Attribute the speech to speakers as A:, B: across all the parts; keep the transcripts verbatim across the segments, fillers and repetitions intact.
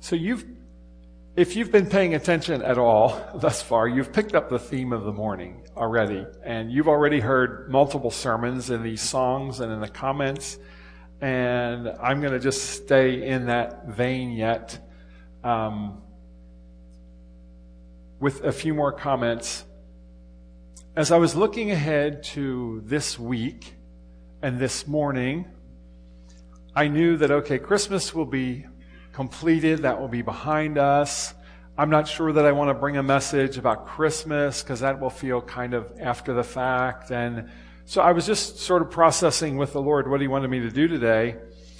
A: So you've, if you've been paying attention at all thus far, you've picked up the theme of the morning already. And you've already heard multiple sermons in these songs and in the comments. And I'm going to just stay in that vein yet um, with a few more comments. As I was looking ahead to this week and this morning, I knew that, okay, Christmas will be completed. That will be behind us. I'm not sure that I want to bring a message about Christmas because that will feel kind of after the fact. And so I was just sort of processing with the Lord what He wanted me to do today.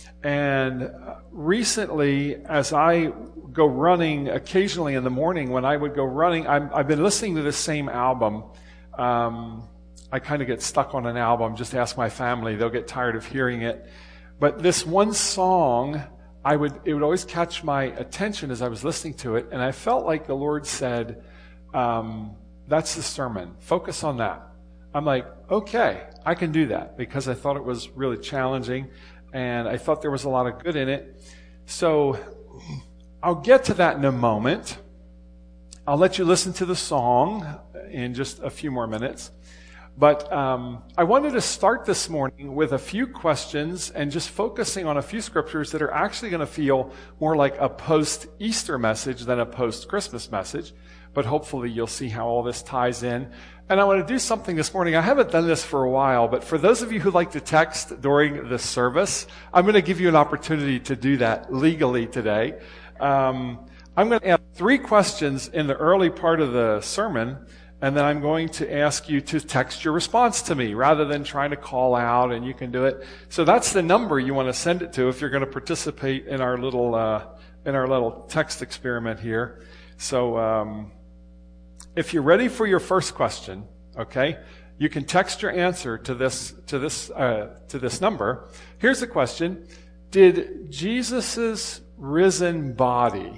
A: And recently, as I go running occasionally in the morning, when I would go running, I'm, I've been listening to this same album. Um, I kind of get stuck on an album. Just ask my family. They'll get tired of hearing it. But this one song, I would it would always catch my attention as I was listening to it. And I felt like the Lord said, um, that's the sermon. Focus on that. I'm like, okay, I can do that because I thought it was really challenging and I thought there was a lot of good in it. So I'll get to that in a moment. I'll let you listen to the song in just a few more minutes. But um, I wanted to start this morning with a few questions and just focusing on a few scriptures that are actually going to feel more like a post-Easter message than a post-Christmas message. But hopefully you'll see how all this ties in. And I want to do something this morning. I haven't done this for a while, but for those of you who like to text during the service, I'm going to give you an opportunity to do that legally today. Um, I'm going to ask three questions in the early part of the sermon, and then I'm going to ask you to text your response to me rather than trying to call out, and you can do it. So that's the number you want to send it to if you're going to participate in our little uh, in our little text experiment here. So um, if you're ready for your first question, okay, you can text your answer to this to this uh, to this number. Here's the question: did Jesus's risen body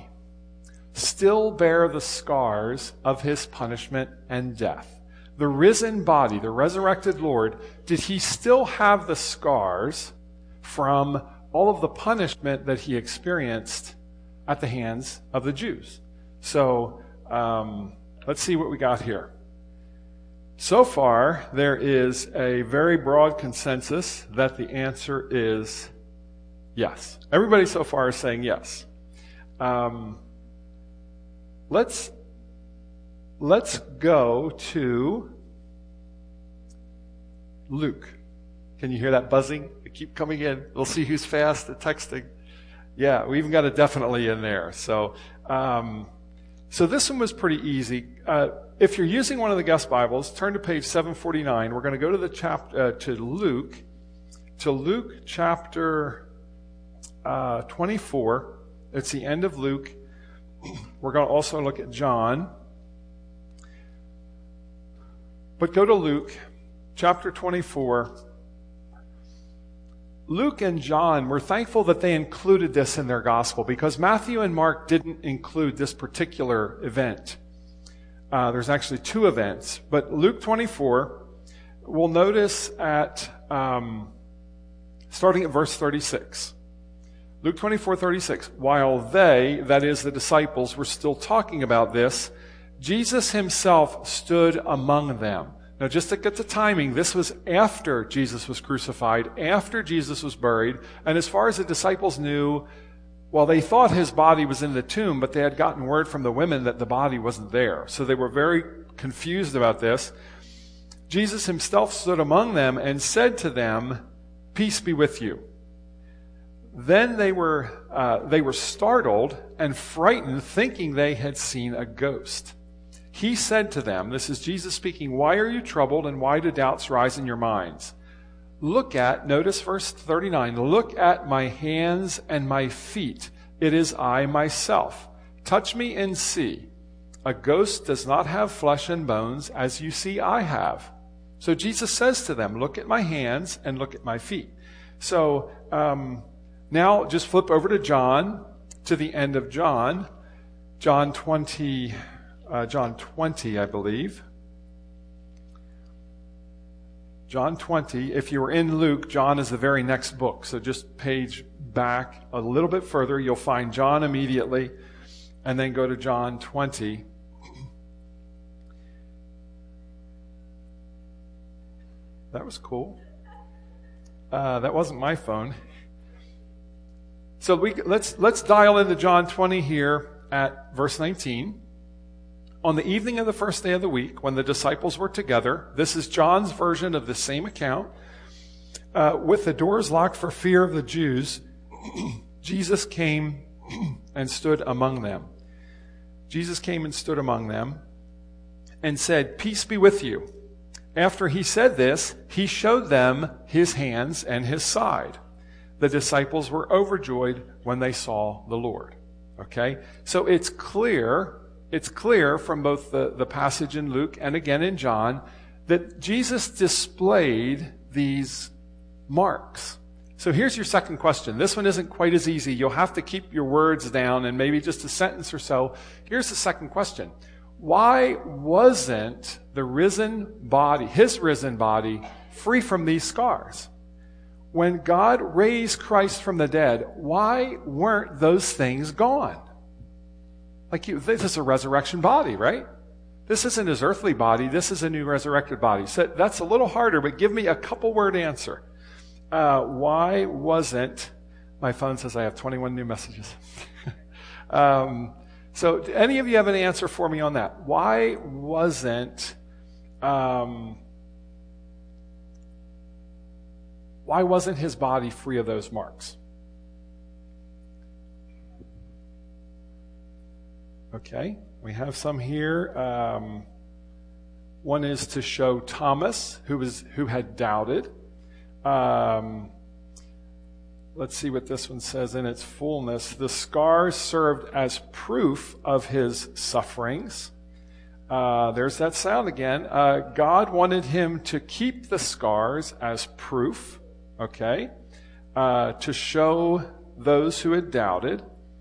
A: still bear the scars of His punishment and death? The risen body, the resurrected Lord, did He still have the scars from all of the punishment that He experienced at the hands of the Jews? So um, let's see what we got here. So far, there is a very broad consensus that the answer is yes. Everybody so far is saying yes. Um, Let's let's go to Luke. Can you hear that buzzing? They keep coming in. We'll see who's fast at texting. Yeah, we even got a definitely in there. So, um, so this one was pretty easy. Uh, if you're using one of the guest Bibles, turn to page seven forty-nine. We're going to go to the chapter uh, to Luke, to Luke chapter uh, twenty-four. It's the end of Luke. We're going to also look at John. But go to Luke, chapter twenty-four. Luke and John, we're thankful that they included this in their gospel because Matthew and Mark didn't include this particular event. Uh, there's actually two events. But Luke twenty-four, we'll notice at, um, starting at verse thirty-six. Luke twenty-four thirty-six, while they, that is the disciples, were still talking about this, Jesus Himself stood among them. Now just to get the timing, this was after Jesus was crucified, after Jesus was buried, and as far as the disciples knew, well, they thought His body was in the tomb, but they had gotten word from the women that the body wasn't there. So they were very confused about this. Jesus Himself stood among them and said to them, "Peace be with you." Then they were uh, they were startled and frightened, thinking they had seen a ghost. He said to them, this is Jesus speaking, "Why are you troubled and why do doubts rise in your minds? Look at," notice verse thirty-nine, "look at my hands and my feet. It is I myself. Touch me and see. A ghost does not have flesh and bones, as you see I have." So Jesus says to them, look at my hands and look at my feet. So, um, now, just flip over to John, to the end of John, John twenty, uh, John twenty, I believe. John twenty. If you were in Luke, John is the very next book. So just page back a little bit further. You'll find John immediately, and then go to John twenty. That was cool. Uh, that wasn't my phone. So we let's let's dial into John twenty here at verse nineteen. On the evening of the first day of the week, when the disciples were together, this is John's version of the same account, uh, with the doors locked for fear of the Jews, Jesus came and stood among them. Jesus came and stood among them and said, "Peace be with you." After he said this, he showed them his hands and his side. The disciples were overjoyed when they saw the Lord. Okay? So it's clear, it's clear from both the, the passage in Luke and again in John that Jesus displayed these marks. So here's your second question. This one isn't quite as easy. You'll have to keep your words down and maybe just a sentence or so. Here's the second question. Why wasn't the risen body, his risen body, free from these scars? When God raised Christ from the dead, why weren't those things gone? Like, you, this is a resurrection body, right? This isn't his earthly body. This is a new resurrected body. So that's a little harder, but give me a couple word answer. Uh, why wasn't, my phone says I have twenty-one new messages. um, so do any of you have an answer for me on that? Why wasn't, um, why wasn't his body free of those marks? Okay, we have some here. Um, one is to show Thomas, who was who had doubted. Um, let's see what this one says in its fullness. The scars served as proof of his sufferings. Uh, there's that sound again. Uh, God wanted him to keep the scars as proof, okay, uh, to show those who had doubted.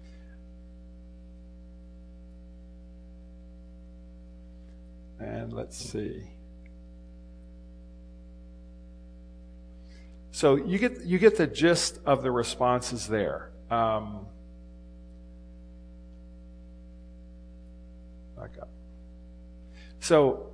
A: And let's see. So you get you get the gist of the responses there. Um, back up. So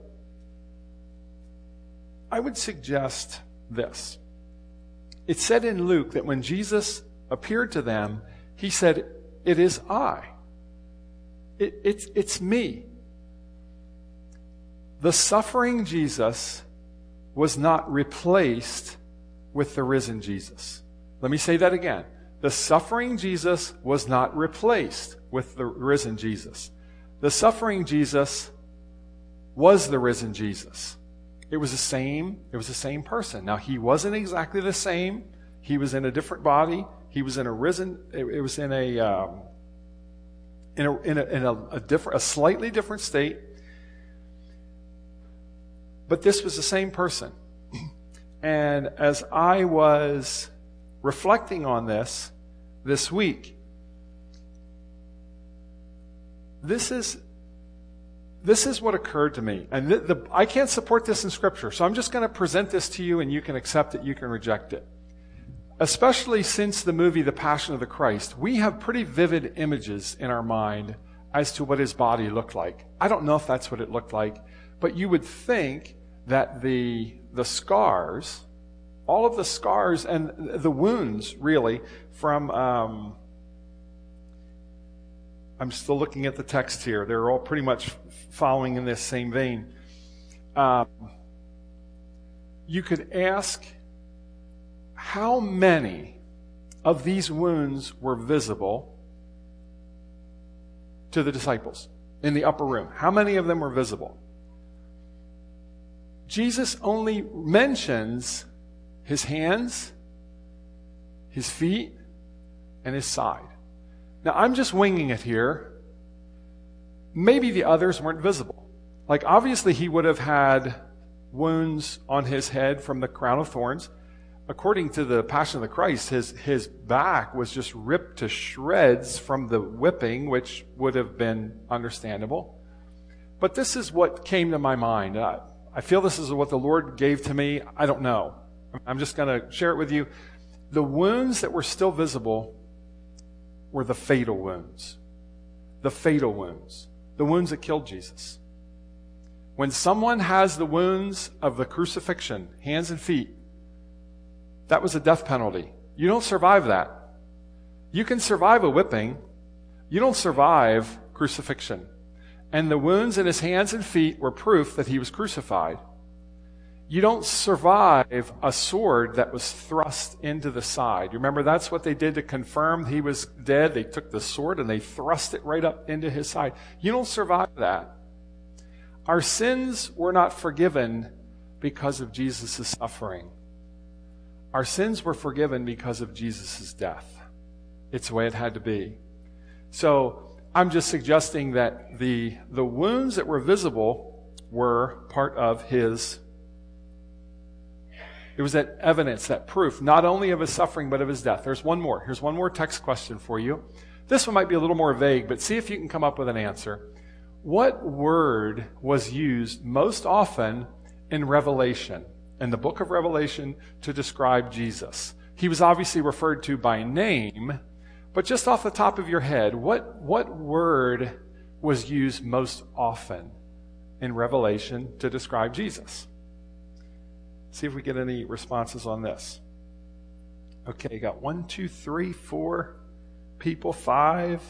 A: I would suggest this. It said in Luke that when Jesus appeared to them, he said, "It is I. It, it's it's me." The suffering Jesus was not replaced with the risen Jesus. Let me say that again. The suffering Jesus was not replaced with the risen Jesus. The suffering Jesus was the risen Jesus. It was the same, it was the same person. Now, he wasn't exactly the same. He was in a different body. He was in a risen, it, it was in a, um, in a, in a, in a, a different, a slightly different state. But this was the same person. And as I was reflecting on this this week, this is this is what occurred to me. And the, the, I can't support this in Scripture, so I'm just going to present this to you, and you can accept it, you can reject it. Especially since the movie The Passion of the Christ, we have pretty vivid images in our mind as to what his body looked like. I don't know if that's what it looked like, but you would think that the the scars, all of the scars and the wounds, really, from, um, I'm still looking at the text here. They're all pretty much following in this same vein. Um, you could ask, how many of these wounds were visible to the disciples in the upper room? How many of them were visible? Jesus only mentions his hands, his feet, and his side. Now, I'm just winging it here. Maybe the others weren't visible. Like, obviously, he would have had wounds on his head from the crown of thorns. According to the Passion of the Christ, his, his back was just ripped to shreds from the whipping, which would have been understandable. But this is what came to my mind. Uh, I feel this is what the Lord gave to me. I don't know. I'm just going to share it with you. The wounds that were still visible were the fatal wounds. The fatal wounds. The wounds that killed Jesus. When someone has the wounds of the crucifixion, hands and feet, that was a death penalty. You don't survive that. You can survive a whipping. You don't survive crucifixion. And the wounds in his hands and feet were proof that he was crucified. You don't survive a sword that was thrust into the side. You remember that's what they did to confirm he was dead. They took the sword and they thrust it right up into his side. You don't survive that. Our sins were not forgiven because of Jesus' suffering. Our sins were forgiven because of Jesus' death. It's the way it had to be. So I'm just suggesting that the, the wounds that were visible were part of his. It was that evidence, that proof, not only of his suffering, but of his death. There's one more. Here's one more text question for you. This one might be a little more vague, but see if you can come up with an answer. What word was used most often in Revelation, in the book of Revelation, to describe Jesus? He was obviously referred to by name, but just off the top of your head, what, what word was used most often in Revelation to describe Jesus? See if we get any responses on this. Okay, got one, two, three, four people, five.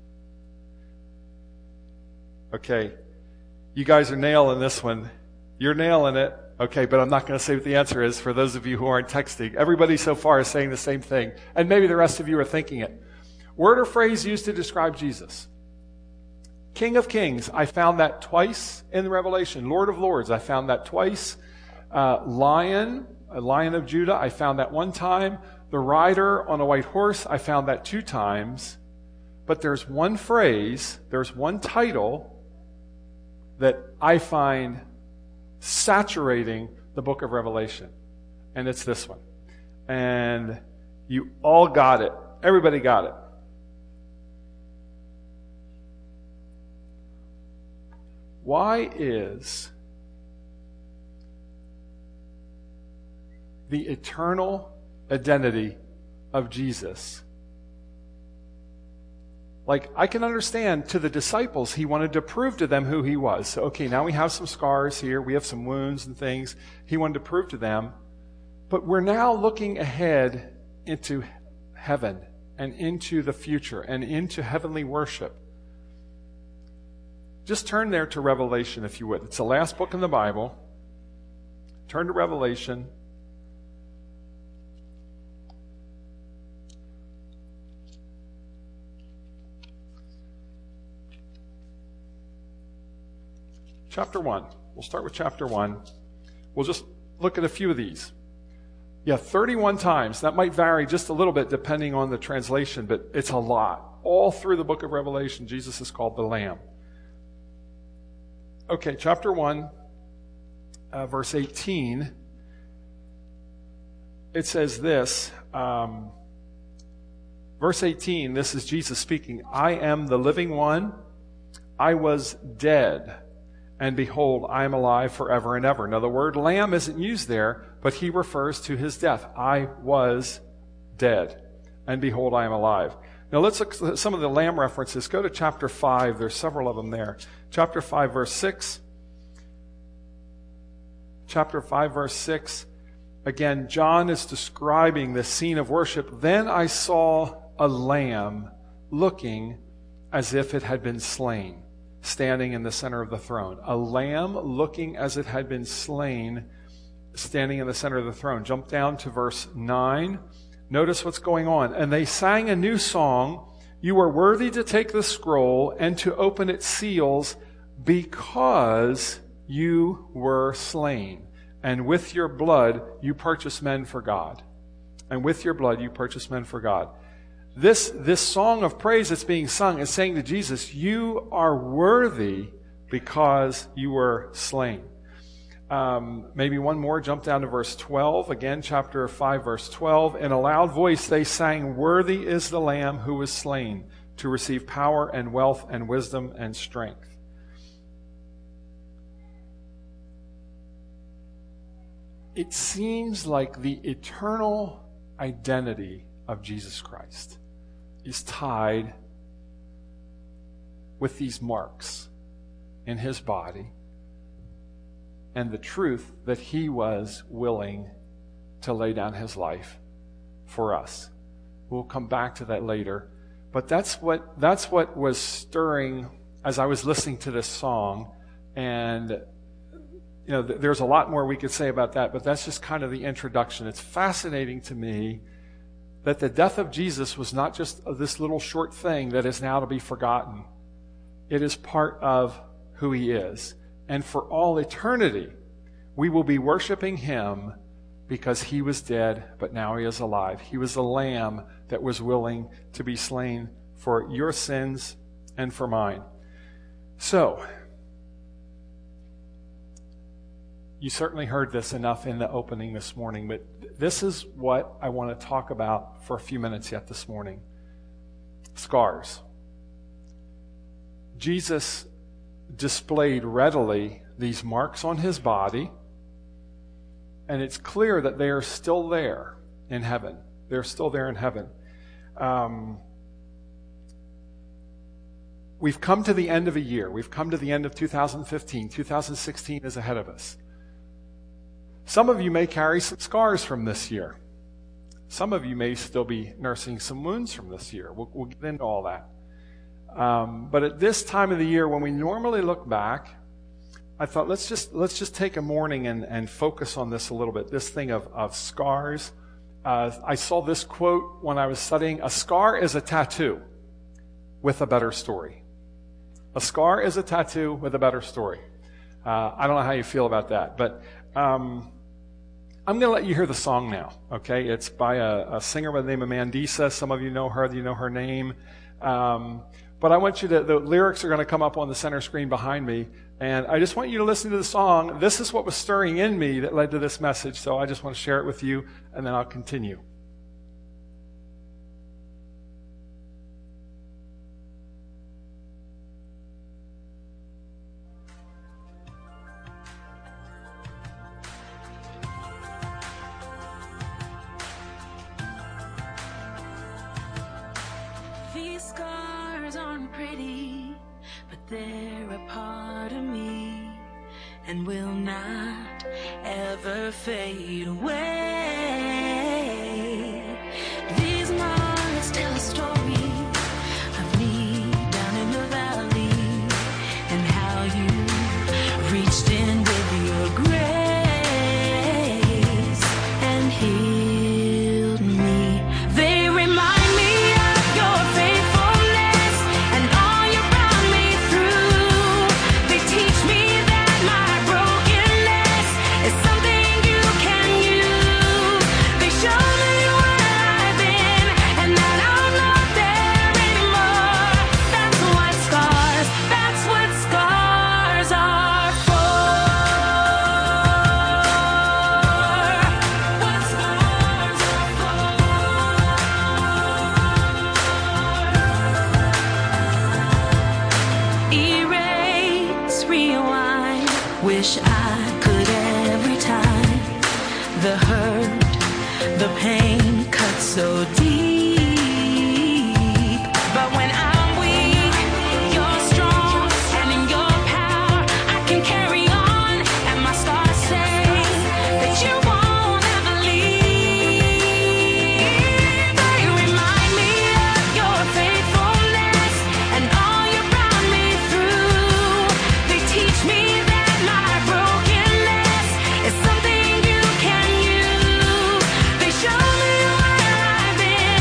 A: Okay, you guys are nailing this one. You're nailing it. Okay, but I'm not going to say what the answer is for those of you who aren't texting. Everybody so far is saying the same thing, and maybe the rest of you are thinking it. Word or phrase used to describe Jesus. King of Kings, I found that twice in Revelation. Lord of Lords, I found that twice. Uh, lion, a Lion of Judah, I found that one time. The rider on a white horse, I found that two times. But there's one phrase, there's one title that I find saturating the book of Revelation. And it's this one. And you all got it. Everybody got it. Why is the eternal identity of Jesus? Like, I can understand to the disciples, he wanted to prove to them who he was. So, okay, now we have some scars here. We have some wounds and things. He wanted to prove to them. But we're now looking ahead into heaven and into the future and into heavenly worship. Just turn there to Revelation, if you would. It's the last book in the Bible. Turn to Revelation. Chapter one. We'll start with chapter one. We'll just look at a few of these. Yeah, thirty-one times. That might vary just a little bit depending on the translation, but it's a lot. All through the book of Revelation, Jesus is called the Lamb. Okay, chapter one, uh, verse eighteen. It says this. Um, verse eighteen, this is Jesus speaking. I am the living one. I was dead. And behold, I am alive forever and ever. Now, the word lamb isn't used there, but he refers to his death. I was dead. And behold, I am alive. Now, let's look at some of the lamb references. Go to chapter five. There's several of them there. Chapter five, verse six. Chapter five, verse six. Again, John is describing the scene of worship. Then I saw a lamb looking as if it had been slain, standing in the center of the throne. A lamb looking as it had been slain, standing in the center of the throne. Jump down to verse nine. Notice what's going on. And they sang a new song. You are worthy to take the scroll and to open its seals because you were slain. And with your blood you purchased men for God. And with your blood you purchased men for God. This, this song of praise that's being sung is saying to Jesus, you are worthy because you were slain. Um, maybe one more, jump down to verse twelve. Again, chapter five, verse twelve. In a loud voice they sang, worthy is the Lamb who was slain to receive power and wealth and wisdom and strength. it seems like the eternal identity of Jesus Christ is tied with these marks in his body and the truth that he was willing to lay down his life for us. We'll come back to that later. But that's what that's what was stirring as I was listening to this song. And you know, th- there's a lot more we could say about that, but that's just kind of the introduction. It's fascinating to me that the death of Jesus was not just this little short thing that is now to be forgotten. It is part of who he is. And for all eternity, we will be worshiping him because he was dead, but now he is alive. He was the lamb that was willing to be slain for your sins and for mine. So, you certainly heard this enough in the opening this morning, but this is what I want to talk about for a few minutes yet this morning. Scars. Jesus displayed readily these marks on his body, and it's clear that they are still there in heaven. They're still there in heaven. Um, we've come to the end of a year. We've come to the end of two thousand fifteen. two thousand sixteen is ahead of us. Some of you may carry some scars from this year. Some of you may still be nursing some wounds from this year. We'll, we'll get into all that. Um, but at this time of the year, when we normally look back, I thought let's just let's just take a morning and, and focus on this a little bit. This thing of, of scars. Uh, I saw this quote when I was studying. A scar is a tattoo with a better story. A scar is a tattoo with a better story. Uh, I don't know how you feel about that, but um, I'm going to let you hear the song now, okay? It's by a, a singer by the name of Mandisa. Some of you know her. You know her name. Um, but I want you to, the lyrics are going to come up on the center screen behind me, and I just want you to listen to the song. This is what was stirring in me that led to this message, so I just want to share it with you, and then I'll continue.
B: These scars aren't pretty, but they're a part of me and will not ever fade away. These marks tell a story of me down in the valley and how you reached in with your grace and healed me. They remind wish I could every time. The hurt, the pain cuts so deep. But when I'm weak, you're strong, and in your power I can carry on. And my scars say that you won't ever leave. They remind me of your faithfulness and all you brought me through. They teach me that it's something you can use. They show me where I've been.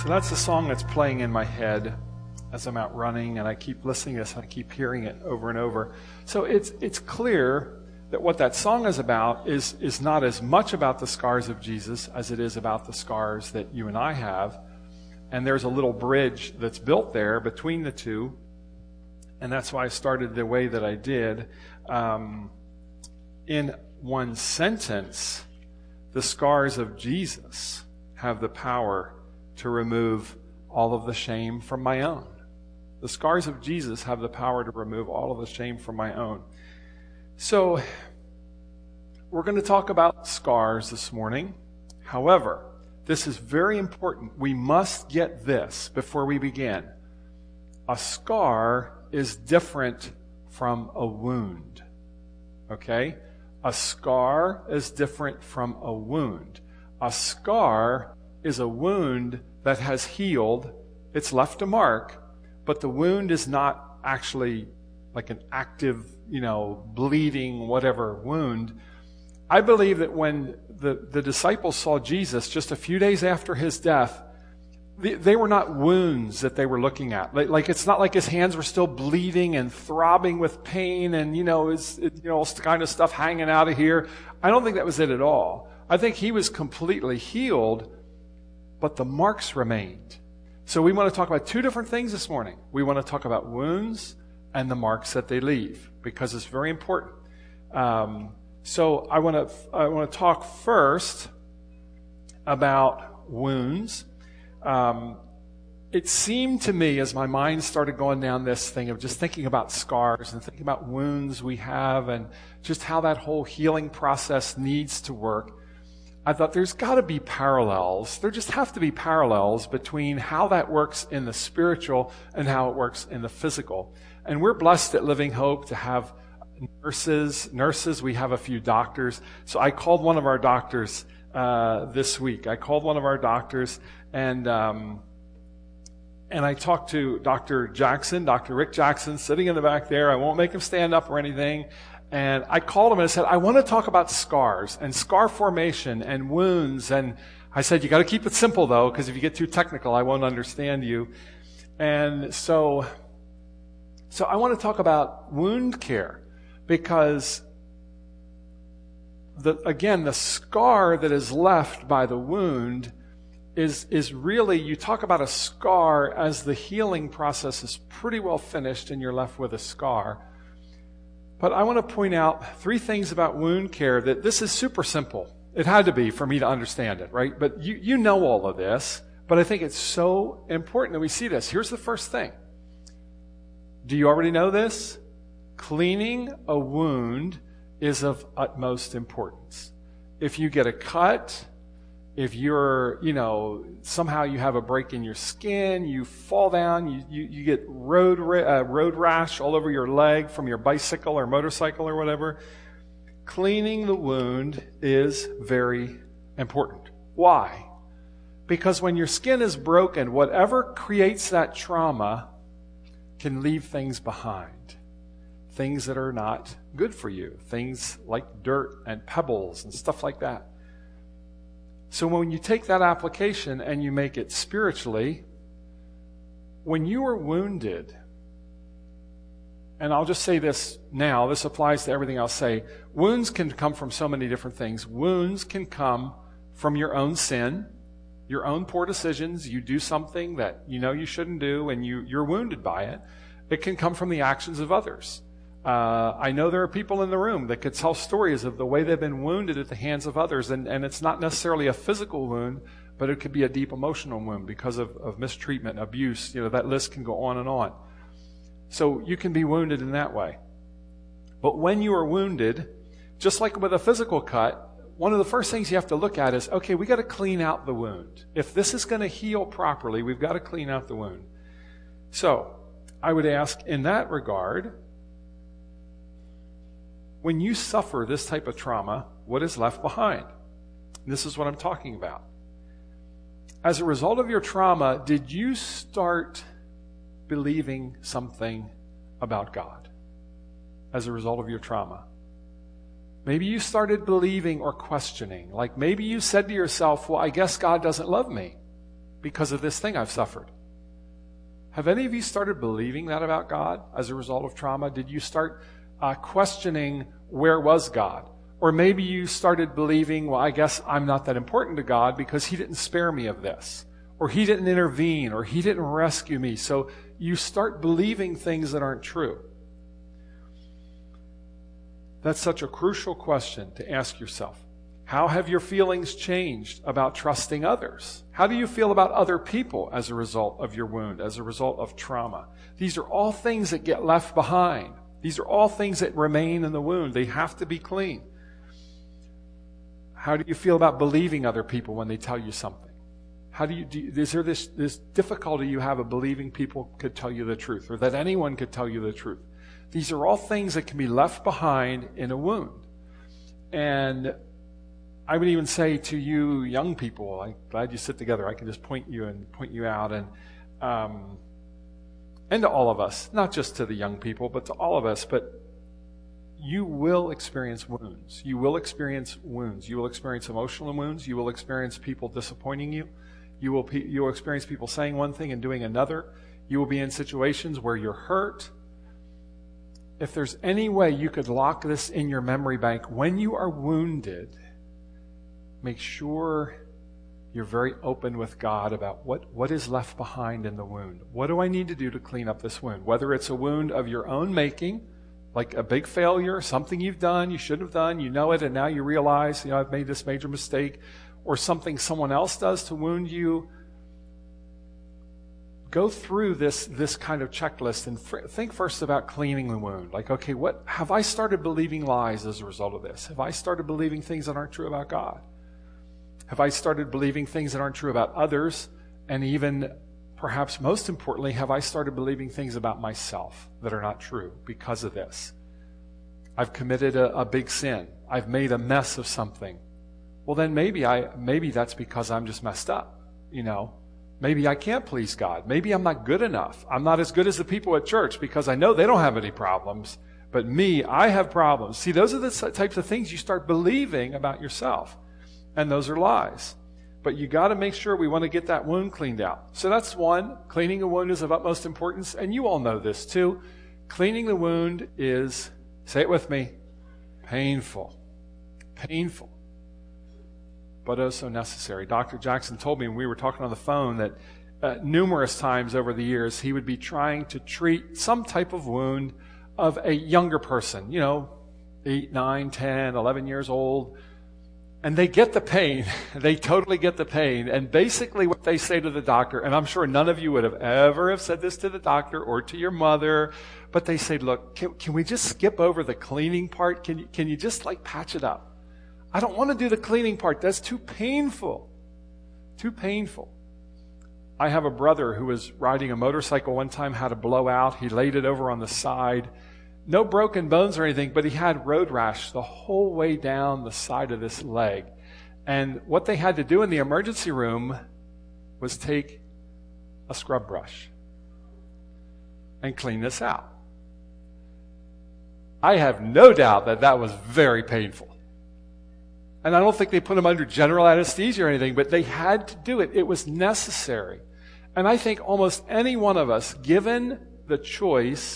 A: So that's the song that's playing in my head as I'm out running, and I keep listening to this, and I keep hearing it over and over. So it's it's clear that what that song is about is, is not as much about the scars of Jesus as it is about the scars that you and I have. And there's a little bridge that's built there between the two, and that's why I started the way that I did. Um, in one sentence, the scars of Jesus have the power to remove all of the shame from my own. The scars of Jesus have the power to remove all of the shame from my own. So, we're going to talk about scars this morning. However, this is very important. We must get this before we begin. A scar is different from a wound. Okay? A scar is different from a wound. A scar is a wound that has healed. It's left a mark, but the wound is not actually like an active, you know, bleeding, whatever wound. I believe that when the, the disciples saw Jesus just a few days after his death, they, they were not wounds that they were looking at. Like, like it's not like his hands were still bleeding and throbbing with pain and, you know, his, it, you know, kind of stuff hanging out of here. I don't think that was it at all. I think he was completely healed, but the marks remained. So we want to talk about two different things this morning. We want to talk about wounds and the marks that they leave, because it's very important. Um, so I want to I want to talk first about wounds. Um, it seemed to me, as my mind started going down this thing of just thinking about scars and thinking about wounds we have and just how that whole healing process needs to work, I thought there's got to be parallels. There just have to be parallels between how that works in the spiritual and how it works in the physical. And we're blessed at Living Hope to have nurses. Nurses, we have a few doctors. So I called one of our doctors uh, this week. I called one of our doctors, and um, and I talked to Doctor Jackson, Doctor Rick Jackson, sitting in the back there. I won't make him stand up or anything. And I called him and I said, I want to talk about scars and scar formation and wounds. And I said, you got to keep it simple, though, because if you get too technical, I won't understand you. And so, so I want to talk about wound care, because the, again, the scar that is left by the wound is, is really, you talk about a scar as the healing process is pretty well finished and you're left with a scar. But I want to point out three things about wound care that this is super simple. It had to be for me to understand it, right? But you, you know all of this, but I think it's so important that we see this. Here's the first thing. Do you already know this? Cleaning a wound is of utmost importance. If you get a cut, if you're, you know, somehow you have a break in your skin, you fall down, you, you, you get road, uh, road rash all over your leg from your bicycle or motorcycle or whatever, cleaning the wound is very important. Why? Because when your skin is broken, whatever creates that trauma can leave things behind. Things that are not good for you. Things like dirt and pebbles and stuff like that. So when you take that application and you make it spiritually, when you are wounded, and I'll just say this now, this applies to everything I'll say, wounds can come from so many different things. Wounds can come from your own sin, your own poor decisions. You do something that you know you shouldn't do and you, you're wounded by it. It can come from the actions of others. Uh, I know there are people in the room that could tell stories of the way they've been wounded at the hands of others, and, and it's not necessarily a physical wound, but it could be a deep emotional wound because of, of mistreatment, abuse. You know, that list can go on and on. So you can be wounded in that way. But when you are wounded, just like with a physical cut, one of the first things you have to look at is, okay, we got to clean out the wound. If this is going to heal properly, we've got to clean out the wound. So I would ask in that regard, when you suffer this type of trauma, what is left behind? This is what I'm talking about. As a result of your trauma, did you start believing something about God as a result of your trauma? Maybe you started believing or questioning. Like maybe you said to yourself, well, I guess God doesn't love me. because of this thing I've suffered. Have any of you started believing that about God as a result of trauma? Did you start uh, questioning, where was God? Or maybe you started believing, well, I guess I'm not that important to God because he didn't spare me of this. Or he didn't intervene, or he didn't rescue me. So you start believing things that aren't true. That's such a crucial question to ask yourself. How have your feelings changed about trusting others? How do you feel about other people as a result of your wound, as a result of trauma? These are all things that get left behind. These are all things that remain in the wound. They have to be clean. How do you feel about believing other people when they tell you something? How do you, do you, is there this, this difficulty you have of believing people could tell you the truth, or that anyone could tell you the truth? These are all things that can be left behind in a wound. And I would even say to you young people, I'm glad you sit together. I can just point you and point you out. And, um, and to all of us, not just to the young people, but to all of us. But you will experience wounds. You will experience wounds. You will experience emotional wounds. You will experience people disappointing you. You will, you will experience people saying one thing and doing another. You will be in situations where you're hurt. If there's any way you could lock this in your memory bank, when you are wounded, make sure you're very open with God about what, what is left behind in the wound. What do I need to do to clean up this wound? Whether it's a wound of your own making, like a big failure, something you've done, you shouldn't have done, you know it, and now you realize, you know, I've made this major mistake, or something someone else does to wound you. Go through this, this kind of checklist and f- think first about cleaning the wound. Like, okay, what have I started believing lies as a result of this? Have I started believing things that aren't true about God? Have I started believing things that aren't true about others? And even, perhaps most importantly, have I started believing things about myself that are not true because of this? I've committed a, a big sin. I've made a mess of something. Well, then maybe I, maybe that's because I'm just messed up, you know. Maybe I can't please God. Maybe I'm not good enough. I'm not as good as the people at church because I know they don't have any problems. But me, I have problems. See, those are the types of things you start believing about yourself. And those are lies. But you got to make sure we want to get that wound cleaned out. So that's one. Cleaning a wound is of utmost importance. And you all know this too. Cleaning the wound is, say it with me, painful. Painful. But oh so necessary. Doctor Jackson told me when we were talking on the phone that uh, numerous times over the years he would be trying to treat some type of wound of a younger person, you know, eight, nine, ten, eleven years old. And they get the pain. They totally get the pain. And basically what they say to the doctor, and I'm sure none of you would have ever have said this to the doctor or to your mother, but they say, look, can, can we just skip over the cleaning part? Can you, can you just like patch it up? I don't want to do the cleaning part. That's too painful. Too painful. I have a brother who was riding a motorcycle one time, had a blowout. He laid it over on the side. No broken bones or anything, but he had road rash the whole way down the side of this leg. And what they had to do in the emergency room was take a scrub brush and clean this out. I have no doubt that that was very painful. And I don't think they put him under general anesthesia or anything, but they had to do it. It was necessary. And I think almost any one of us, given the choice,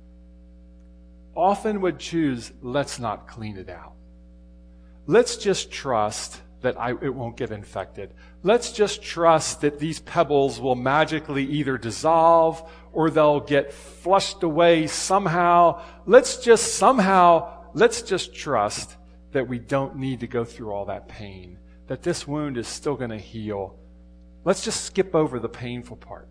A: often would choose, let's not clean it out. Let's just trust that I, it won't get infected. Let's just trust that these pebbles will magically either dissolve or they'll get flushed away somehow. Let's just somehow, let's just trust that we don't need to go through all that pain, that this wound is still going to heal. Let's just skip over the painful part.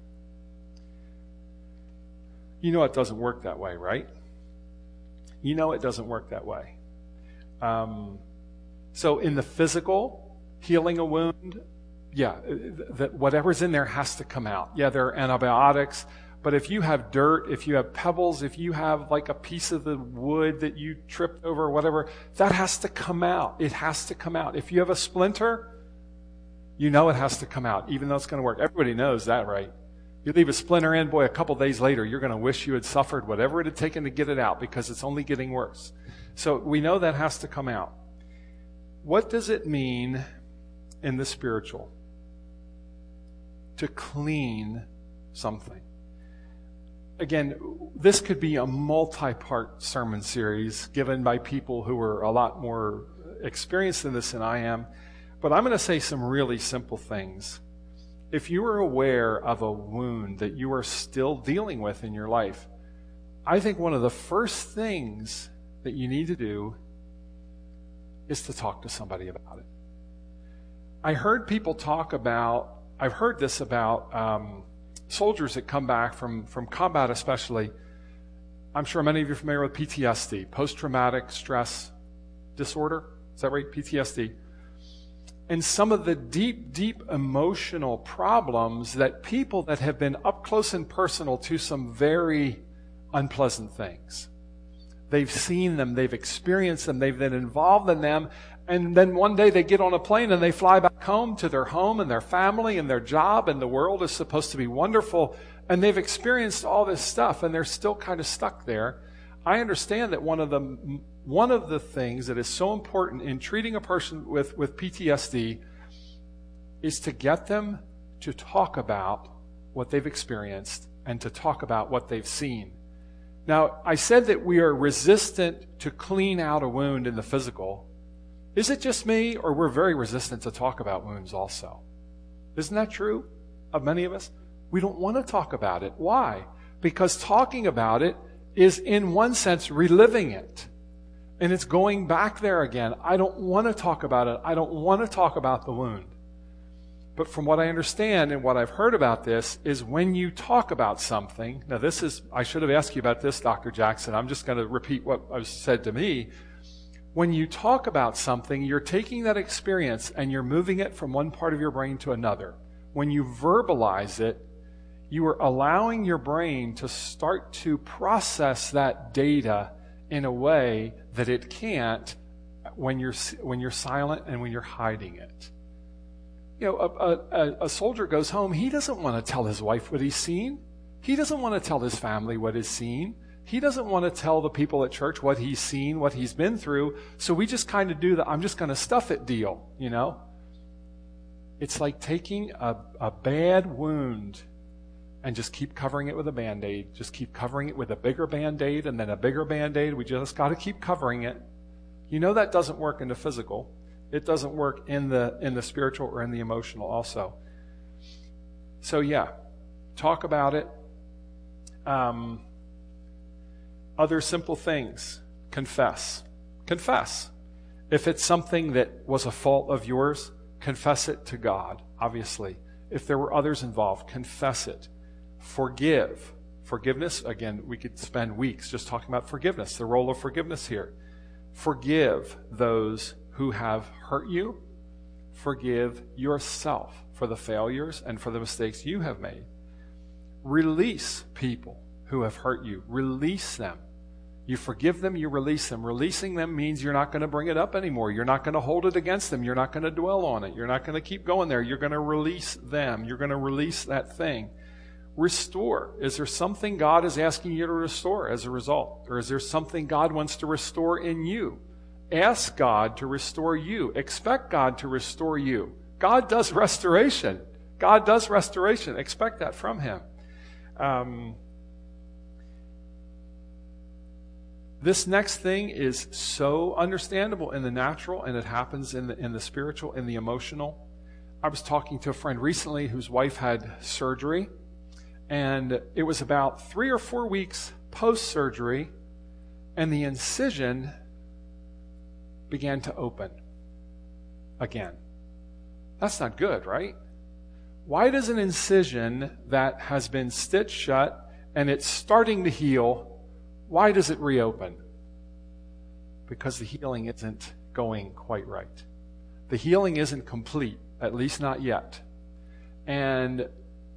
A: You know it doesn't work that way, right? You know it doesn't work that way. Um, so in the physical, healing a wound, yeah, that whatever's in there has to come out. Yeah, there are antibiotics. But if you have dirt, if you have pebbles, if you have like a piece of the wood that you tripped over or whatever, that has to come out. It has to come out. If you have a splinter, you know it has to come out, even though it's going to work. Everybody knows that, right? You leave a splinter in, boy, a couple days later, you're going to wish you had suffered whatever it had taken to get it out because it's only getting worse. So we know that has to come out. What does it mean in the spiritual? to clean something. Again, this could be a multi-part sermon series given by people who are a lot more experienced in this than I am. But I'm going to say some really simple things. If you are aware of a wound that you are still dealing with in your life, I think one of the first things that you need to do is to talk to somebody about it. I heard people talk about, I've heard this about um, soldiers that come back from, from combat especially. I'm sure many of you are familiar with P T S D, post-traumatic stress disorder. Is that right? P T S D. And some of the deep, deep emotional problems that people that have been up close and personal to some very unpleasant things. They've seen them, they've experienced them, they've been involved in them, and then one day they get on a plane and they fly back home to their home and their family and their job, and the world is supposed to be wonderful, and they've experienced all this stuff and they're still kind of stuck there. I understand that one of the one of the things that is so important in treating a person with, with P T S D is to get them to talk about what they've experienced and to talk about what they've seen. Now, I said that we are resistant to clean out a wound in the physical. Is it just me, or we're very resistant to talk about wounds also? Isn't that true of many of us? We don't want to talk about it. Why? Because talking about it is, in one sense, reliving it. And it's going back there again. I don't want to talk about it. I don't want to talk about the wound. But from what I understand and what I've heard about this is when you talk about something, now this is, I should have asked you about this, Doctor Jackson. I'm just going to repeat what was said to me. When you talk about something, you're taking that experience and you're moving it from one part of your brain to another. When you verbalize it, you are allowing your brain to start to process that data in a way that it can't when you're when you're silent and when you're hiding it. You know, a, a, a soldier goes home, he doesn't want to tell his wife what he's seen. He doesn't want to tell his family what he's seen. He doesn't want to tell the people at church what he's seen, what he's been through. So we just kind of do the I'm just going to stuff it deal, you know. It's like taking a, a bad wound and just keep covering it with a Band-Aid. Just keep covering it with a bigger Band-Aid and then a bigger Band-Aid. We just got to keep covering it. You know that doesn't work in the physical. It doesn't work in the in the spiritual or in the emotional also. So yeah, talk about it. Um, other simple things. Confess. Confess. If it's something that was a fault of yours, confess it to God, obviously. If there were others involved, confess it. Forgive. Forgiveness, again, we could spend weeks just talking about forgiveness, the role of forgiveness here. Forgive those who have hurt you. Forgive yourself for the failures and for the mistakes you have made. Release people who have hurt you. Release them. You forgive them, you release them. Releasing them means you're not going to bring it up anymore. You're not going to hold it against them. You're not going to dwell on it. You're not going to keep going there. You're going to release them. You're going to release that thing. Restore. Is there something God is asking you to restore as a result? Or is there something God wants to restore in you? Ask God to restore you. Expect God to restore you. God does restoration. God does restoration. Expect that from Him. Um, this next thing is so understandable in the natural, and it happens in the in the spiritual, in the emotional. I was talking to a friend recently whose wife had surgery, and it was about three or four weeks post-surgery, and the incision began to open again. That's not good, right? Why does an incision that has been stitched shut and it's starting to heal, why does it reopen? Because the healing isn't going quite right. The healing isn't complete, at least not yet. And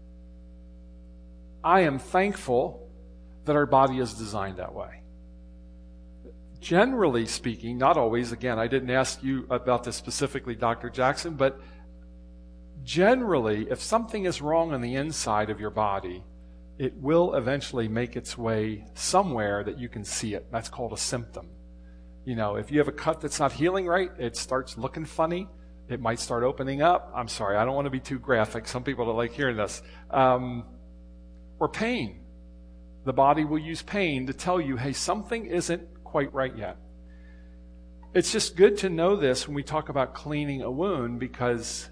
A: I am thankful that our body is designed that way. Generally speaking, not always, again, I didn't ask you about this specifically, Doctor Jackson, but generally, if something is wrong on the inside of your body, it will eventually make its way somewhere that you can see it. That's called a symptom. You know, if you have a cut that's not healing right, it starts looking funny. It might start opening up. I'm sorry, I don't want to be too graphic. Some people don't like hearing this. Um, or pain. The body will use pain to tell you, hey, something isn't quite right yet. It's just good to know this when we talk about cleaning a wound, because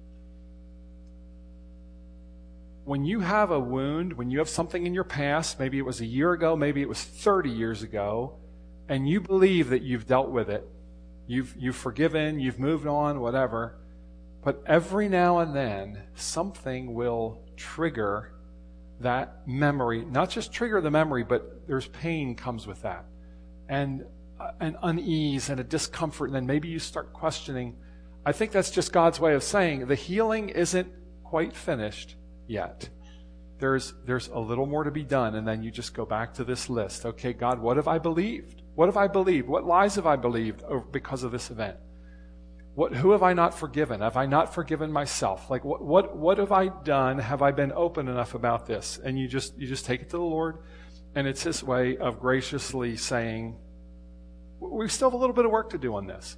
A: when you have a wound, when you have something in your past, maybe it was a year ago, maybe it was thirty years ago, and you believe that you've dealt with it, you've you've forgiven, you've moved on, whatever, but every now and then something will trigger that memory. Not just trigger the memory, but there's pain comes with that, and uh, an unease and a discomfort, and then maybe you start questioning. I think that's just God's way of saying the healing isn't quite finished yet. There's there's a little more to be done, and then you just go back to this list. Okay, God, what have I believed? What have I believed? What lies have I believed because of this event? What who have I not forgiven? Have I not forgiven myself? Like what what what have I done? Have I been open enough about this? And you just you just take it to the Lord, and it's His way of graciously saying, we still have a little bit of work to do on this.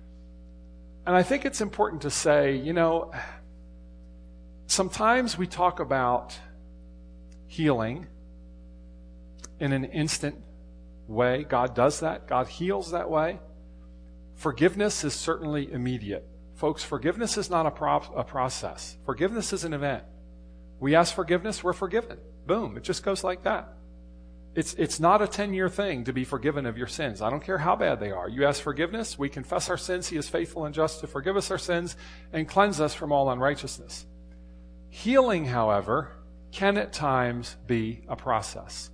A: And I think it's important to say, you know, sometimes we talk about healing in an instant way. God does that. God heals that way. Forgiveness is certainly immediate. Folks, forgiveness is not a, pro- a process. Forgiveness is an event. We ask forgiveness, we're forgiven. Boom. It just goes like that. It's it's not a ten-year thing to be forgiven of your sins. I don't care how bad they are. You ask forgiveness, we confess our sins. He is faithful and just to forgive us our sins and cleanse us from all unrighteousness. Healing, however, can at times be a process.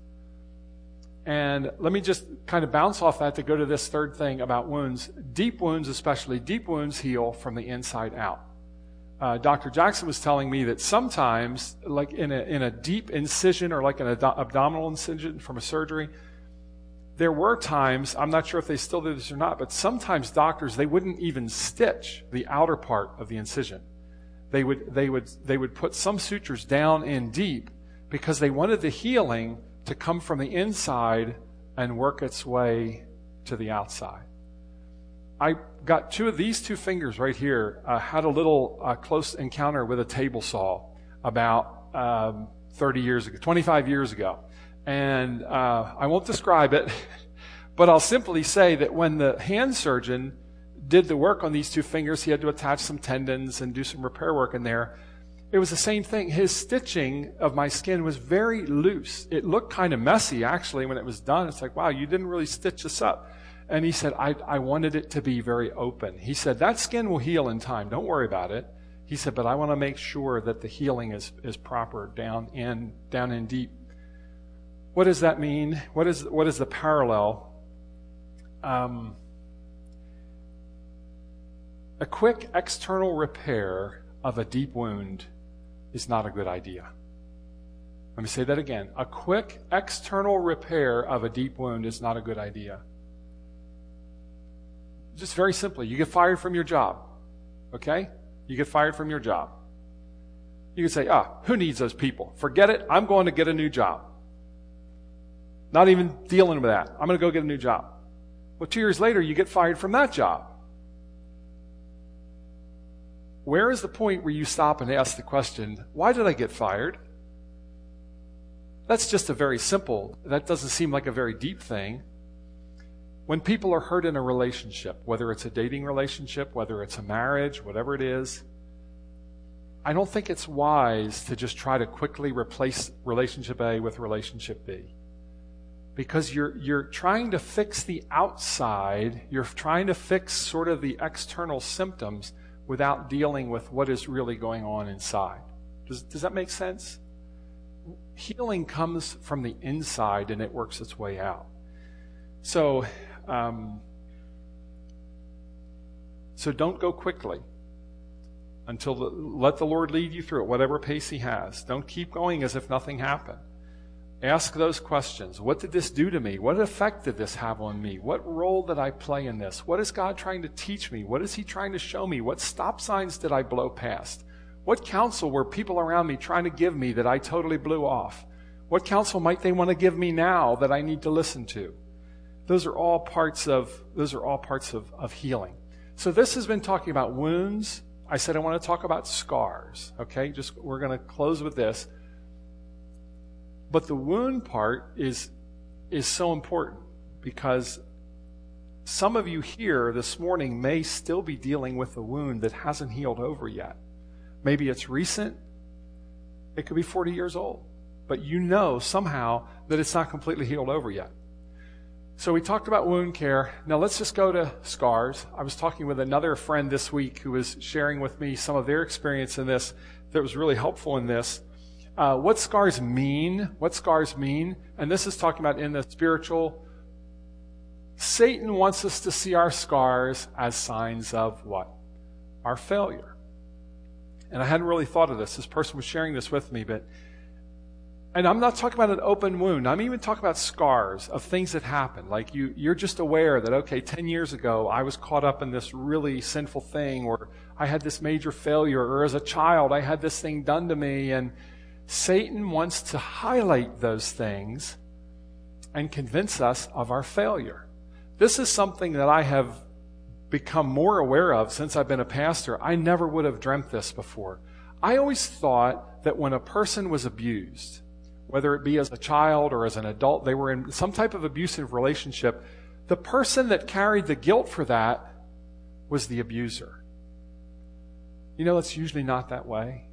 A: And let me just kind of bounce off that to go to this third thing about wounds. Deep wounds, especially deep wounds, heal from the inside out. Uh, Doctor Jackson was telling me that sometimes, like in a, in a deep incision or like an ad- abdominal incision from a surgery, there were times, I'm not sure if they still do this or not, but sometimes doctors, they wouldn't even stitch the outer part of the incision. They would, they would, they would put some sutures down in deep because they wanted the healing to come from the inside and work its way to the outside. I got two of these two fingers right here. I uh, had a little uh, close encounter with a table saw about um, thirty years ago, twenty-five years ago. And uh, I won't describe it, but I'll simply say that when the hand surgeon did the work on these two fingers, he had to attach some tendons and do some repair work in there. It was the same thing. His stitching of my skin was very loose. It looked kind of messy, actually, when it was done. It's like, wow, you didn't really stitch this up. And he said, I, I wanted it to be very open. He said, that skin will heal in time. Don't worry about it. He said, but I want to make sure that the healing is, is proper down in, down in deep. What does that mean? What is, what is the parallel? Um, a quick external repair of a deep wound is not a good idea. Let me say that again. A quick external repair of a deep wound is not a good idea. Just very simply, you get fired from your job, okay? You get fired from your job. You can say, ah, who needs those people? Forget it. I'm going to get a new job. Not even dealing with that. I'm going to go get a new job. Well, two years later, you get fired from that job. Where is the point where you stop and ask the question, why did I get fired? That's just a very simple, that doesn't seem like a very deep thing. When people are hurt in a relationship, whether it's a dating relationship, whether it's a marriage, whatever it is, I don't think it's wise to just try to quickly replace relationship A with relationship B. Because you're you're trying to fix the outside, you're trying to fix sort of the external symptoms without dealing with what is really going on inside. Does, does that make sense? Healing comes from the inside and it works its way out. So, um, so don't go quickly until the, let the Lord lead you through it, whatever pace He has. Don't keep going as if nothing happened. Ask those questions. What did this do to me? What effect did this have on me? What role did I play in this? What is God trying to teach me? What is He trying to show me? What stop signs did I blow past? What counsel were people around me trying to give me that I totally blew off? What counsel might they want to give me now that I need to listen to? Those are all parts of those are all parts of, of healing. So this has been talking about wounds. I said I want to talk about scars, okay? Just we're going to close with this. But the wound part is is so important because some of you here this morning may still be dealing with a wound that hasn't healed over yet. Maybe it's recent. It could be forty years old. But you know somehow that it's not completely healed over yet. So we talked about wound care. Now let's just go to scars. I was talking with another friend this week who was sharing with me some of their experience in this that was really helpful in this. Uh, what scars mean, what scars mean, and this is talking about in the spiritual. Satan wants us to see our scars as signs of what? Our failure. And I hadn't really thought of this. This person was sharing this with me, but and I'm not talking about an open wound. I'm even talking about scars of things that happen. Like you, you're just aware that, okay, ten years ago, I was caught up in this really sinful thing, or I had this major failure, or as a child, I had this thing done to me. And Satan wants to highlight those things and convince us of our failure. This is something that I have become more aware of since I've been a pastor. I never would have dreamt this before. I always thought that when a person was abused, whether it be as a child or as an adult, they were in some type of abusive relationship, the person that carried the guilt for that was the abuser. You know, it's usually not that way.